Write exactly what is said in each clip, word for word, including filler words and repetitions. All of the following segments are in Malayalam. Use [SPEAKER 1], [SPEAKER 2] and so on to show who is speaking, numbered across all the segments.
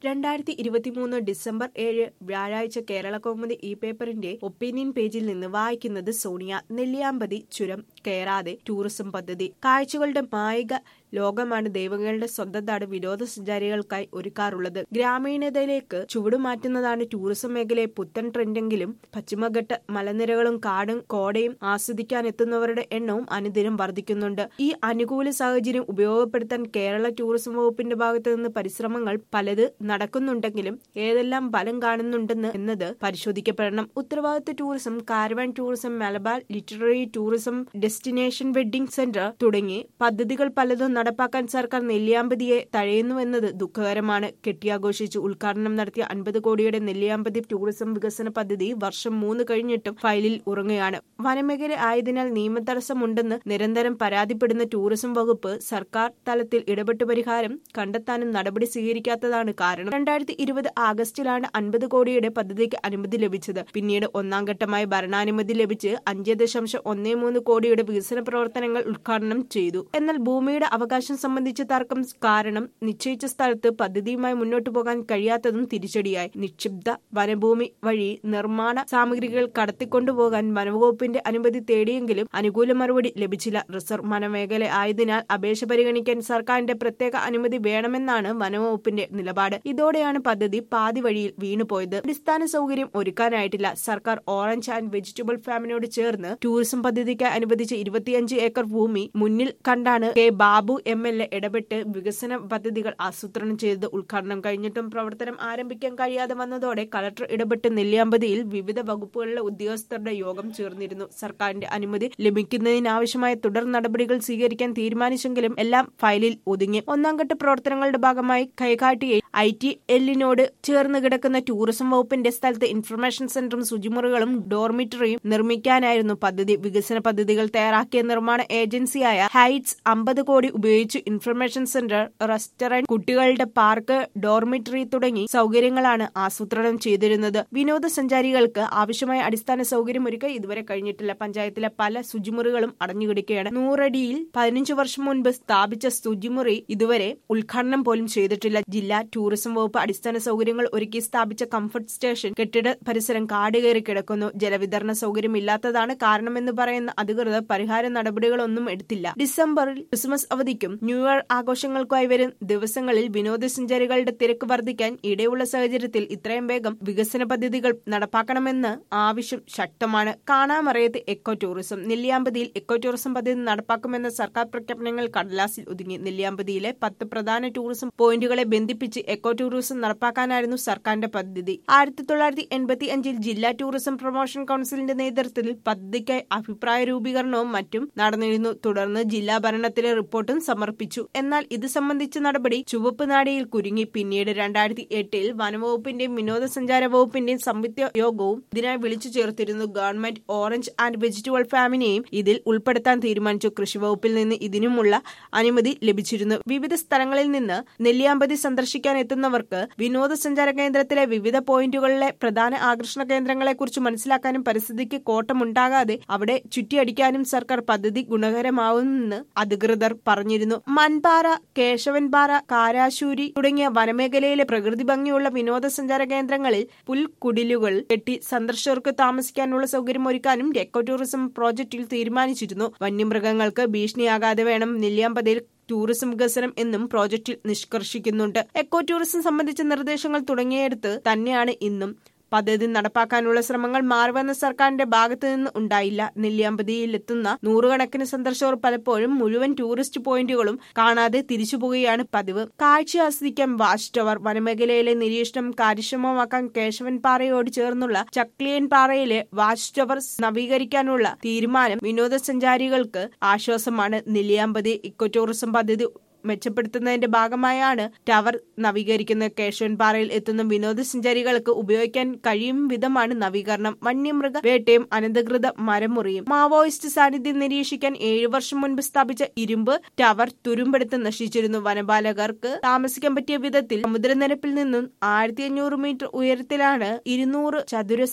[SPEAKER 1] രണ്ടായിരത്തി ഇരുപത്തിമൂന്ന് ഡിസംബർ ഏഴ് വ്യാഴാഴ്ച കേരളകൗമുദി ഈ പേപ്പറിന്റെ ഒപ്പീനിയൻ പേജിൽ നിന്ന് വായിക്കുന്നത് സോണിയ. നെല്ലിയാമ്പതി ചുരം കയറാതെ ടൂറിസം പദ്ധതി. കാഴ്ചകളുടെ മായിക ലോകമാണ് ദൈവങ്ങളുടെ സ്വന്തം നാട് വിനോദസഞ്ചാരികൾക്കായി ഒരുക്കാറുള്ളത്. ഗ്രാമീണതയിലേക്ക് ചുവടുമാറ്റുന്നതാണ് ടൂറിസം മേഖലയെ പുത്തൻ ട്രെൻഡെങ്കിലും പശ്ചിമഘട്ട മലനിരകളും കാടും കോടയും ആസ്വദിക്കാനെത്തുന്നവരുടെ എണ്ണവും അനുദിനം വർദ്ധിക്കുന്നുണ്ട്. ഈ അനുകൂല സാഹചര്യം ഉപയോഗപ്പെടുത്താൻ കേരള ടൂറിസം വകുപ്പിന്റെ ഭാഗത്തു നിന്ന് പരിശ്രമങ്ങൾ പലത് നടക്കുന്നുണ്ടെങ്കിലും ഏതെല്ലാം ഫലം കാണുന്നുണ്ടെന്ന് എന്നത് പരിശോധിക്കപ്പെടണം. ഉത്തരവാദിത്ത tourism, caravan tourism, Malabar literary tourism, destination wedding centre തുടങ്ങി പദ്ധതികൾ പലതും നടപ്പാക്കാൻ സർക്കാർ നെല്ലിയാമ്പതിയെ തഴയുന്നുവെന്നത് ദുഃഖകരമാണ്. കെട്ടിയാഘോഷിച്ച് ഉദ്ഘാടനം നടത്തിയ അൻപത് കോടിയുടെ നെല്ലിയാമ്പതി ടൂറിസം വികസന പദ്ധതി വർഷം മൂന്ന് കഴിഞ്ഞിട്ടും ഫയലിൽ ഉറങ്ങുകയാണ്. വനമേഖല ആയതിനാൽ നിയമതടസ്സമുണ്ടെന്ന് നിരന്തരം പരാതിപ്പെടുന്ന ടൂറിസം വകുപ്പ് സർക്കാർ തലത്തിൽ ഇടപെട്ട് പരിഹാരം കണ്ടെത്താനും നടപടി സ്വീകരിക്കാത്തതാണ് കാരണം. രണ്ടായിരത്തി ഇരുപത് ആഗസ്റ്റിലാണ് അൻപത് കോടിയുടെ പദ്ധതിക്ക് അനുമതി ലഭിച്ചത്. പിന്നീട് ഒന്നാം ഘട്ടമായി ഭരണാനുമതി ലഭിച്ച് അഞ്ച് ദശാംശം ഒന്നേ മൂന്ന് കോടിയുടെ വികസന പ്രവർത്തനങ്ങൾ ഉദ്ഘാടനം ചെയ്തു. എന്നാൽ ഭൂമിയുടെ അവകാശം സംബന്ധിച്ച തർക്കം കാരണം നിശ്ചയിച്ച സ്ഥലത്ത് പദ്ധതിയുമായി മുന്നോട്ടു പോകാൻ കഴിയാത്തതും തിരിച്ചടിയായി. നിക്ഷിപ്ത വനഭൂമി വഴി നിർമ്മാണ സാമഗ്രികൾ കടത്തിക്കൊണ്ടുപോകാൻ വനവകുപ്പിന്റെ അനുമതി തേടിയെങ്കിലും അനുകൂല മറുപടി ലഭിച്ചില്ല. റിസർവ് വനമേഖല ആയതിനാൽ അപേക്ഷ പരിഗണിക്കാൻ സർക്കാരിന്റെ പ്രത്യേക അനുമതി വേണമെന്നാണ് വനവകുപ്പിന്റെ നിലപാട്. ഇതോടെയാണ് പദ്ധതി പാതി വഴിയിൽ വീണുപോയത്. അടിസ്ഥാന സൗകര്യം ഒരുക്കാനായിട്ടില്ല. സർക്കാർ ഓറഞ്ച് ആൻഡ് വെജിറ്റബിൾ ഫാമിനോട് ചേർന്ന് ടൂറിസം പദ്ധതിക്കായി അനുവദിച്ച ഇരുപത്തിയഞ്ച് ഏക്കർ ഭൂമി മുന്നിൽ കണ്ടാണ് K Babu M L A ഇടപെട്ട് വികസന പദ്ധതികൾ ആസൂത്രണം ചെയ്തത്. ഉദ്ഘാടനം കഴിഞ്ഞിട്ടും പ്രവർത്തനം ആരംഭിക്കാൻ കഴിയാതെ വന്നതോടെ കളക്ടർ ഇടപെട്ട് നെല്ലിയാമ്പതിയിൽ വിവിധ വകുപ്പുകളിലെ ഉദ്യോഗസ്ഥരുടെ യോഗം ചേർന്നിരുന്നു. സർക്കാരിന്റെ അനുമതി ലഭിക്കുന്നതിനാവശ്യമായ തുടർ നടപടികൾ സ്വീകരിക്കാൻ തീരുമാനിച്ചെങ്കിലും എല്ലാം ഫയലിൽ ഒതുങ്ങി. ഒന്നാം ഘട്ട പ്രവർത്തനങ്ങളുടെ ഭാഗമായി കൈകാട്ടിയെ ഐ ടി എല്ലിനോട് ചേർന്ന് കിടക്കുന്ന ടൂറിസം വകുപ്പിന്റെ സ്ഥലത്ത് ഇൻഫർമേഷൻ സെന്ററും ശുചിമുറികളും ഡോർമിറ്ററിയും നിർമ്മിക്കാനായിരുന്നു പദ്ധതി. വികസന പദ്ധതികൾ തയ്യാറാക്കിയ നിർമ്മാണ ഏജൻസിയായ ഹൈറ്റ്സ് അമ്പത് കോടി ഉപയോഗിച്ച് ഇൻഫർമേഷൻ സെന്റർ, റെസ്റ്റോറന്റ്, കുട്ടികളുടെ പാർക്ക്, ഡോർമിറ്ററി തുടങ്ങി സൗകര്യങ്ങളാണ് ആസൂത്രണം ചെയ്തിരുന്നത്. വിനോദസഞ്ചാരികൾക്ക് ആവശ്യമായ അടിസ്ഥാന സൗകര്യം ഒരുക്കാൻ ഇതുവരെ കഴിഞ്ഞിട്ടില്ല. പഞ്ചായത്തിലെ പല ശുചിമുറികളും അടഞ്ഞുകിടക്കുകയാണ്. നൂറടിയിൽ പതിനഞ്ചു വർഷം മുൻപ് സ്ഥാപിച്ച ശുചിമുറി ഇതുവരെ ഉദ്ഘാടനം പോലും ചെയ്തിട്ടില്ല. ജില്ലാ ടൂറിസം വകുപ്പ് അടിസ്ഥാന സൗകര്യങ്ങൾ ഒരുക്കി സ്ഥാപിച്ച കംഫർട്ട് സ്റ്റേഷൻ കെട്ടിട പരിസരം കാട് കയറി കിടക്കുന്നു. ജലവിതരണ സൗകര്യം ഇല്ലാത്തതാണ് കാരണമെന്ന് പറയുന്ന അധികൃതർ പരിഹാര നടപടികളൊന്നും എടുത്തില്ല. ഡിസംബറിൽ ക്രിസ്മസ് അവധിക്കും ന്യൂ ഇയർ ആഘോഷങ്ങൾക്കായി വരും ദിവസങ്ങളിൽ വിനോദസഞ്ചാരികളുടെ തിരക്ക് വർദ്ധിക്കാൻ ഇടയുള്ള സാഹചര്യത്തിൽ ഇത്രയും വേഗം വികസന പദ്ധതികൾ നടപ്പാക്കണമെന്ന് ആവശ്യം ശക്തമാണ്. കാണാമറയത്ത് എക്കോ ടൂറിസം. നെല്ലിയാമ്പതിയിൽ എക്കോ ടൂറിസം പദ്ധതി നടപ്പാക്കുമെന്ന സർക്കാർ പ്രഖ്യാപനങ്ങൾ കടലാസിൽ ഒതുങ്ങി. നെല്ലിയാമ്പതിയിലെ പത്ത് പ്രധാന ടൂറിസം പോയിന്റുകളെ ബന്ധിപ്പിച്ച് എക്കോ ടൂറിസം നടപ്പാക്കാനായിരുന്നു സർക്കാരിന്റെ പദ്ധതി. ആയിരത്തി തൊള്ളായിരത്തി എൺപത്തി അഞ്ചിൽ ജില്ലാ ടൂറിസം പ്രൊമോഷൻ കൌൺസിലിന്റെ നേതൃത്വത്തിൽ പദ്ധതിക്കായി അഭിപ്രായ രൂപീകരണവും മറ്റും നടന്നിരുന്നു. തുടർന്ന് ജില്ലാ ഭരണത്തിലെ റിപ്പോർട്ടും സമർപ്പിച്ചു. എന്നാൽ ഇത് സംബന്ധിച്ച നടപടി ചുവപ്പ് നാടിയിൽ കുരുങ്ങി. പിന്നീട് രണ്ടായിരത്തി എട്ടിൽ വനവകുപ്പിന്റെയും വിനോദസഞ്ചാര വകുപ്പിന്റെയും സംയുക്ത യോഗവും ഇതിനായി വിളിച്ചു ചേർത്തിരുന്നു. ഗവൺമെന്റ് ഓറഞ്ച് ആൻഡ് വെജിറ്റബിൾ ഫാമിനെയും ഇതിൽ ഉൾപ്പെടുത്താൻ തീരുമാനിച്ചു. കൃഷി വകുപ്പിൽ നിന്ന് ഇതിനുമുള്ള അനുമതി ലഭിച്ചിരുന്നു. വിവിധ സ്ഥലങ്ങളിൽ നിന്ന് നെല്ലിയാമ്പതി സന്ദർശിക്കാൻ എത്തുന്നവർക്ക് വിനോദസഞ്ചാര കേന്ദ്രത്തിലെ വിവിധ പോയിന്റുകളിലെ പ്രധാന ആകർഷണ കേന്ദ്രങ്ങളെക്കുറിച്ച് മനസ്സിലാക്കാനും പരിസ്ഥിതിക്ക് കോട്ടമുണ്ടാകാതെ അവിടെ ചുറ്റിയടിക്കാനും സർക്കാർ പദ്ധതി ഗുണകരമാവുമെന്ന് അധികൃതർ പറഞ്ഞിരുന്നു. മൺപാറ, കേശവൻപാറ, കാരാശൂരി തുടങ്ങിയ വനമേഖലയിലെ പ്രകൃതി ഭംഗിയുള്ള വിനോദസഞ്ചാര കേന്ദ്രങ്ങളിൽ പുൽക്കുടിലുകൾ കെട്ടി സന്ദർശകർക്ക് താമസിക്കാനുള്ള സൗകര്യം ഒരുക്കാനും എക്കോ ടൂറിസം പ്രോജക്റ്റിൽ തീരുമാനിച്ചിരുന്നു. വന്യമൃഗങ്ങൾക്ക് ഭീഷണിയാകാതെ വേണം നെല്ലിയാമ്പതിയിൽ ടൂറിസം വികസനം എന്നും പ്രോജക്റ്റിൽ നിഷ്കർഷിക്കുന്നുണ്ട്. എക്കോ ടൂറിസം സംബന്ധിച്ച നിർദ്ദേശങ്ങൾ തുടങ്ങിയെടുത്ത് തന്നെയാണ് ഇന്നും. പദ്ധതി നടപ്പാക്കാനുള്ള ശ്രമങ്ങൾ മാറിവന്ന സർക്കാരിന്റെ ഭാഗത്തു നിന്ന് ഉണ്ടായില്ല. നെല്ലിയാമ്പതിയിലെത്തുന്ന നൂറുകണക്കിന് സന്ദർശകർ പലപ്പോഴും മുഴുവൻ ടൂറിസ്റ്റ് പോയിന്റുകളും കാണാതെ തിരിച്ചുപോകുകയാണ് പതിവ്. കാഴ്ച ആസ്വദിക്കാൻ വാച്ച് ടവർ. വനമേഖലയിലെ നിരീക്ഷണം കാര്യക്ഷമമാക്കാൻ കേശവൻ പാറയോട് ചേർന്നുള്ള ചക്ലിയൻ പാറയിലെ വാച്ച് ടവർ നവീകരിക്കാനുള്ള തീരുമാനം വിനോദസഞ്ചാരികൾക്ക് ആശ്വാസമാണ്. നെല്ലിയാമ്പതി ഇക്കോ ടൂറിസം പദ്ധതി മെച്ചപ്പെടുത്തുന്നതിന്റെ ഭാഗമായാണ് ടവർ നവീകരിക്കുന്നത്. കേശവൻപാറയിൽ എത്തുന്ന വിനോദസഞ്ചാരികൾക്ക് ഉപയോഗിക്കാൻ കഴിയും വിധമാണ് നവീകരണം. വന്യമൃഗ വേട്ടയും അനധികൃത മരമുറിയും. മാവോയിസ്റ്റ് സാന്നിധ്യം നിരീക്ഷിക്കാൻ ഏഴു വർഷം മുൻപ് സ്ഥാപിച്ച ഇരുമ്പ് ടവർ തുരുമ്പെടുത്ത് നശിച്ചിരുന്നു. വനപാലകർക്ക് താമസിക്കാൻ പറ്റിയ വിധത്തിൽ സമുദ്രനിരപ്പിൽ നിന്നും ആയിരത്തി അഞ്ഞൂറ് മീറ്റർ ഉയരത്തിലാണ് ഇരുന്നൂറ് ചതുരശ്ര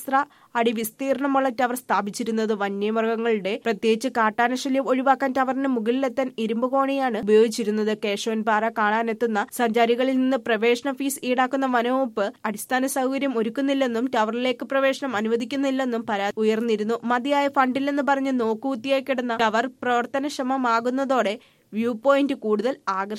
[SPEAKER 1] അടി വിസ്തീർണമുള്ള ടവർ സ്ഥാപിച്ചിരുന്നത്. വന്യമൃഗങ്ങളുടെ പ്രത്യേകിച്ച് കാട്ടാനശല്യം ഒഴിവാക്കാൻ ടവറിന് മുകളിലെത്താൻ ഇരുമ്പ് കോണിയാണ് ഉപയോഗിച്ചിരുന്നത്. കേശവൻപാറ കാണാനെത്തുന്ന സഞ്ചാരികളിൽ നിന്ന് പ്രവേശന ഫീസ് ഈടാക്കുന്ന വനവകുപ്പ് അടിസ്ഥാന സൗകര്യം ഒരുക്കുന്നില്ലെന്നും ടവറിലേക്ക് പ്രവേശനം അനുവദിക്കുന്നില്ലെന്നും പരാതി ഉയർന്നിരുന്നു. മതിയായ ഫണ്ടില്ലെന്ന് പറഞ്ഞ് നോക്കുകുത്തിയായി കിടന്ന ടവർ പ്രവർത്തനക്ഷമമാകുന്നതോടെ വ്യൂ പോയിന്റ് കൂടുതൽ ആകർഷ